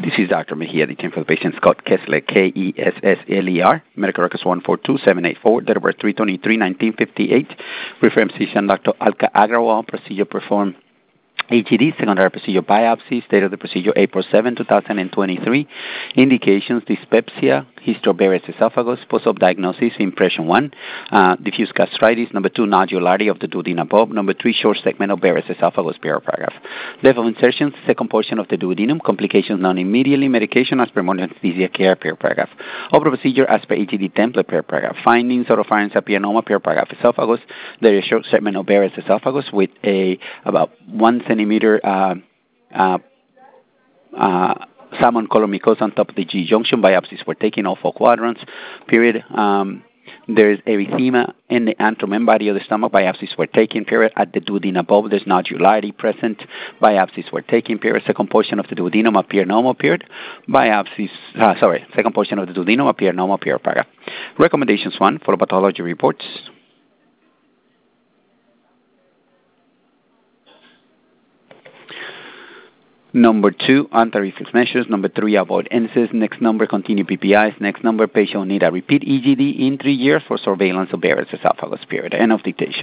This is Dr. Mejia, the team for the patient, Scott Kessler, Kessler, medical records 142784, date of birth 3/23/1958, reference physician Dr. Alka Agrawal, procedure performed AGD, secondary procedure biopsy, state of the procedure April 7, 2023. Indications, dyspepsia, history of Barrett's esophagus, post-op diagnosis, impression 1, diffuse gastritis, number 2, nodularity of the duodenum bulb, number 3, short segment of Barrett's esophagus, paragraph. Depth of insertion, second portion of the duodenum, complications known immediately, medication as per modern anesthesia care, paragraph. Open procedure as per AGD template, paragraph. Findings, oropharynx papilloma, paragraph. Esophagus, there is short segment of Barrett's esophagus with a about 1 centimeter salmon color mucosa on top of the G junction. Biopsies were taken all 4 quadrants, period. There is erythema in the antrum body of the stomach. Biopsies were taken, period. At the duodenum bulb, there's nodularity present. Biopsies were taken, period. Second portion of the duodenum appear normal, period. Second portion of the duodenum appear normal, period. Paragraph. Recommendations 1, follow pathology reports. Number 2, anti-reflux measures. Number 3, avoid NSAIDs. Next number, continue PPIs. Next number, patient will need a repeat EGD in 3 years for surveillance of Barrett's esophagus, period. End of dictation.